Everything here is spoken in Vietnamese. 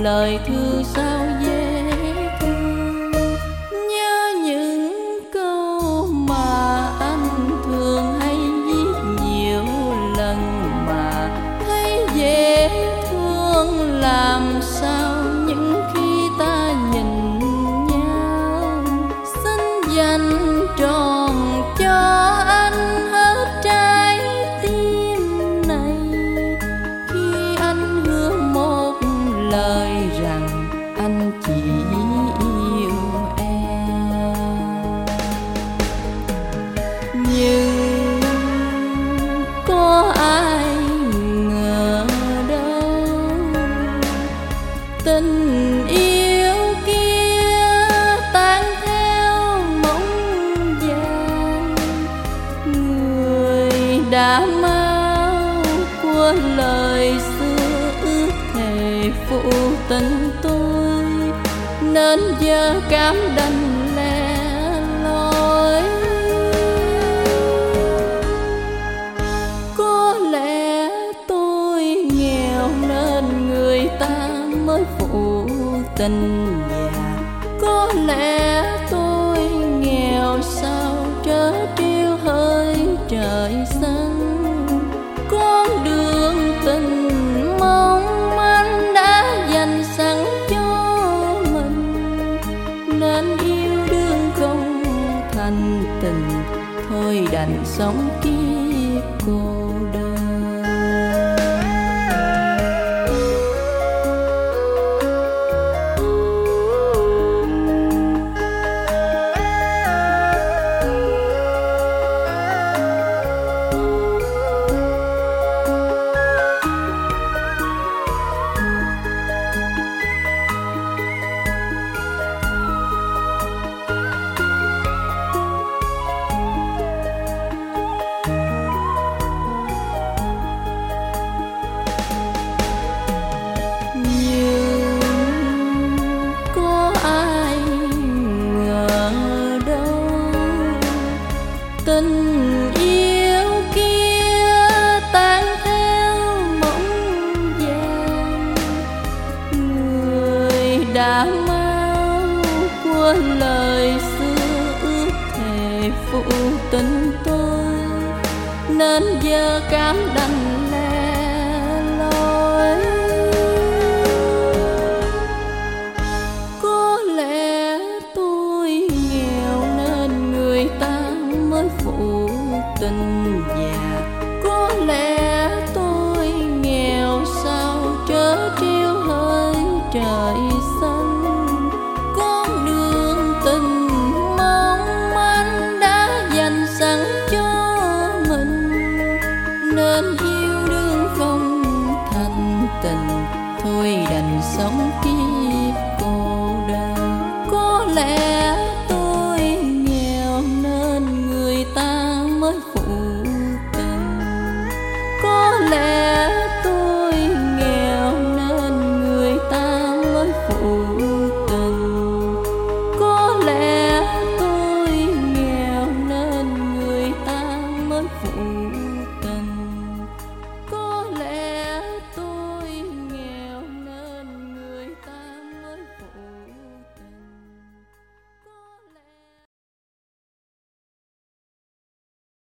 lời thư sao dễ thương. Nhớ những câu mà anh thường hay viết nhiều lần mà thấy dễ thương làm sao những khi ta nhìn nhau. Xin dành trọn cho anh hết trái tim này khi anh hứa một lời rằng anh chỉ yêu em. Nhưng có ai ngờ đâu tình yêu kia tan theo mộng vàng. Người đã mau quên lời xưa ước thề phụ tình tôi, nên giờ cảm đành lẻ loi. Có lẽ tôi nghèo nên người ta mới phụ tình già. Có lẽ tôi nghèo sao trớ trêu hơi trời xanh. Con đường tình mong anh đã dành sẵn cho mình, nên yêu đương không thành tình, thôi đành sống kiếp cô đơn. Tình yêu kia tan theo mộng vàng. Người đã mau quên lời xưa ước thề phụ tình tôi, nên giờ cảm đành lẻ loi. Có lẽ tôi nghèo nên người ta mới phụ tình già. Có lẽ tôi nghèo sao trớ trêu hơi trời xanh. Con đường tình mong anh đã dành sẵn cho mình, nên yêu đương không thành tình, thôi đành sống kiếp cô đơn. Có lẽ tôi nghèo nên người ta mới phụ tình. Có lẽ tôi nghèo nên người ta mới phụ